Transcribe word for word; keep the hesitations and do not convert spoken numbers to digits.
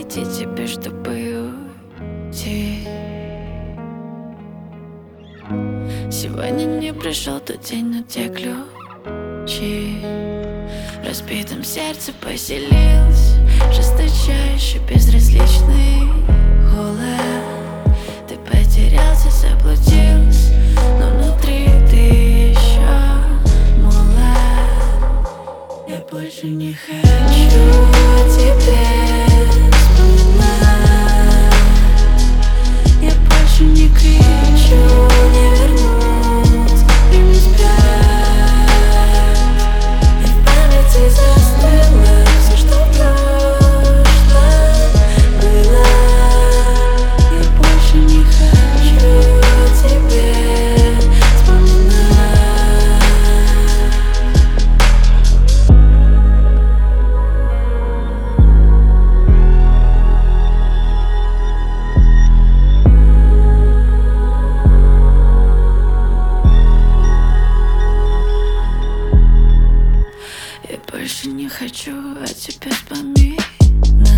найти тебя, чтобы уйти. Сегодня не пришел тот день, но те ключи в разбитом сердце поселился жесточайший, безразличный холод. Ты потерялся, заблудился, но внутри ты еще молод. Я больше не хочу о тебе вспоминать. Я больше не кричу, не вернусь и не спят. И в памяти застыло все, что в прошлом было. Я больше не хочу о тебе вспоминать. Я больше не хочу о тебе вспоминать.